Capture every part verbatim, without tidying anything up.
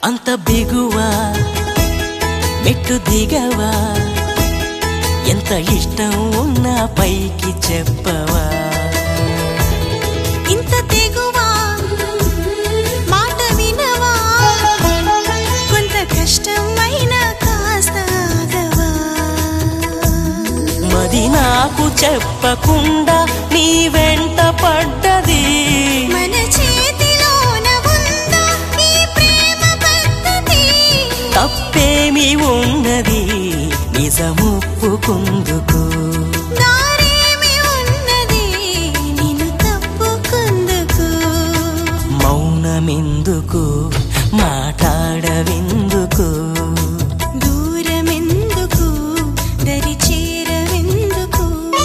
అంత బిగువా మెట్టు దిగవా ఎంత ఇష్టం ఉన్నా పైకి చెప్పవా ఇంత తెగువా మాట వినవా కొంత కష్టమైనా కాస్త ఆగవా మది నాకు చెప్పకుండా నీ వెంట పడ్డది మన చేతిలోన ఉందా ఈ ప్రేమ పద్ధతి తప్పేమి ఉన్నది నిజమొప్పుకుందుకు దారేమి ఉన్నది నిన్ను తప్పుకుందుకు మౌనమెందుకు మాట్లాడవెందుకు దూరమెందుకు దరి చేరవెందుకు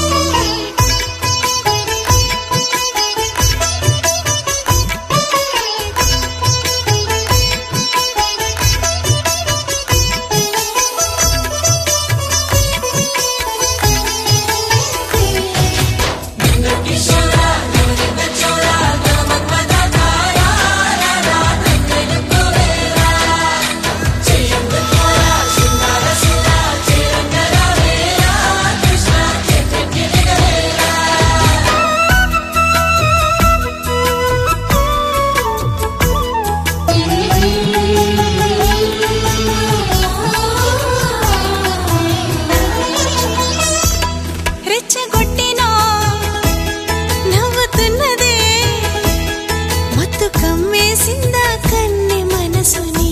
రెచ్చగొట్టినా నవ్వుతున్నదే మత్తు కమ్మేసిందా కన్నె మనసుని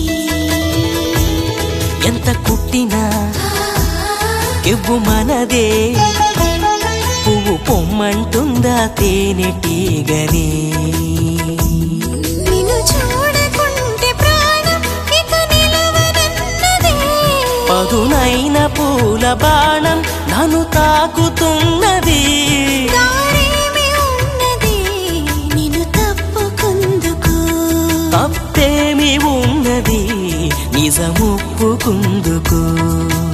ఎంత కుట్టినా ఎవ్వు మనదే పువ్వు పొమ్మంటుందా తేనెటీగని నిన్ను చూడకుంటే ప్రాణం ఇక నిలవనన్నదే పదునైన పూల బాణం నన్ను తాకుతున్నది దారేమి ఉన్నది నిన్ను తప్పుకుందుకు తప్పేమి ఉన్నది నిజమొప్పుకుందుకు